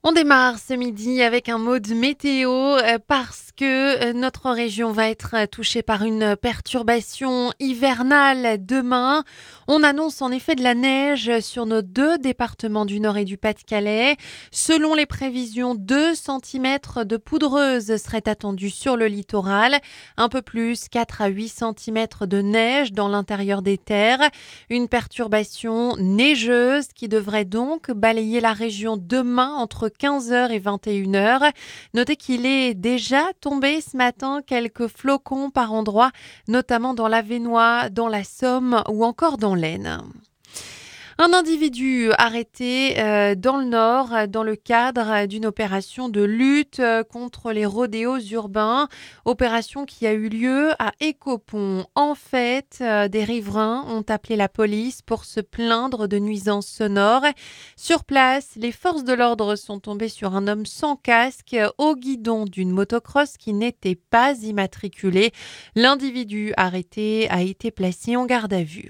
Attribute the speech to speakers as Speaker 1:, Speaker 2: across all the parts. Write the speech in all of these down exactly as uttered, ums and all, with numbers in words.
Speaker 1: On démarre ce midi avec un mot de météo euh, parce que euh, notre région va être euh, touchée par une perturbation hivernale demain. On annonce en effet de la neige sur nos deux départements du Nord et du Pas-de-Calais. Selon les prévisions, deux centimètres de poudreuse seraient attendus sur le littoral. Un peu plus, quatre à huit centimètres de neige dans l'intérieur des terres. Une perturbation neigeuse qui devrait donc balayer la région demain entre quinze heures et vingt et une heures. Notez qu'il est déjà tombé ce matin quelques flocons par endroits, notamment dans l'Avesnois, dans la Somme ou encore dans l'Aisne. Un individu arrêté euh, dans le Nord euh, dans le cadre d'une opération de lutte euh, contre les rodéos urbains, opération qui a eu lieu à Écopont. En fait, euh, des riverains ont appelé la police pour se plaindre de nuisances sonores. Sur place, les forces de l'ordre sont tombées sur un homme sans casque euh, au guidon d'une motocross qui n'était pas immatriculé. L'individu arrêté a été placé en garde à vue.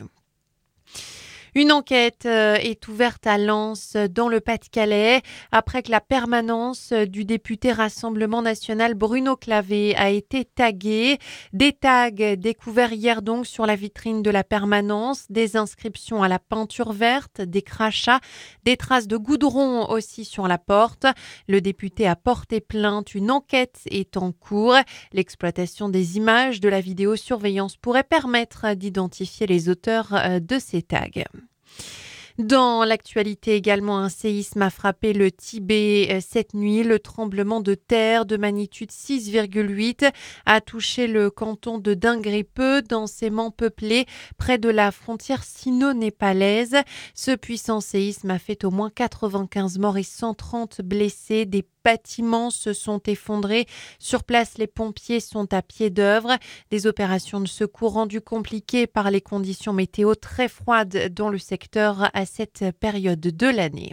Speaker 1: Une enquête euh, est ouverte à Lens, dans le Pas-de-Calais, après que la permanence du député Rassemblement national Bruno Clavé a été taguée. Des tags découverts hier donc sur la vitrine de la permanence, des inscriptions à la peinture verte, des crachats, des traces de goudron aussi sur la porte. Le député a porté plainte, une enquête est en cours. L'exploitation des images de la vidéosurveillance pourrait permettre d'identifier les auteurs de ces tags. Dans l'actualité également, un séisme a frappé le Tibet cette nuit. Le tremblement de terre de magnitude six virgule huit a touché le canton de Dingripeux, densément peuplé, près de la frontière sino-népalaise. Ce puissant séisme a fait au moins quatre-vingt-quinze morts et cent trente blessés. Des bâtiments se sont effondrés. Sur place, les pompiers sont à pied d'œuvre. Des opérations de secours rendues compliquées par les conditions météo très froides dans le secteur à cette période de l'année.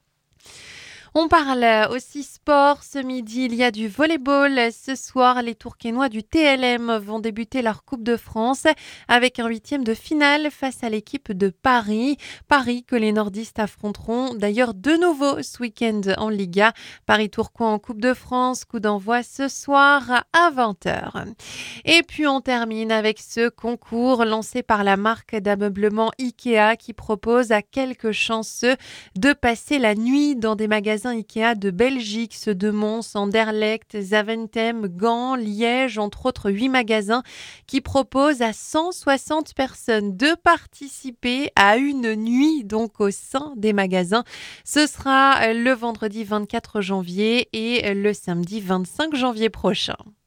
Speaker 1: On parle aussi sport. Ce midi, il y a du volleyball. Ce soir, les Tourquenois du T L M vont débuter leur Coupe de France avec un huitième de finale face à l'équipe de Paris. Paris que les nordistes affronteront d'ailleurs de nouveau ce week-end en Liga. Paris-Tourcoing en Coupe de France. Coup d'envoi ce soir à vingt heures. Et puis on termine avec ce concours lancé par la marque d'ameublement Ikea qui propose à quelques chanceux de passer la nuit dans des magasins Ikea de Belgique, ceux de Mons, Anderlecht, Zaventem, Gand, Liège, entre autres huit magasins qui proposent à cent soixante personnes de participer à une nuit donc au sein des magasins. Ce sera le vendredi vingt-quatre janvier et le samedi vingt-cinq janvier prochain.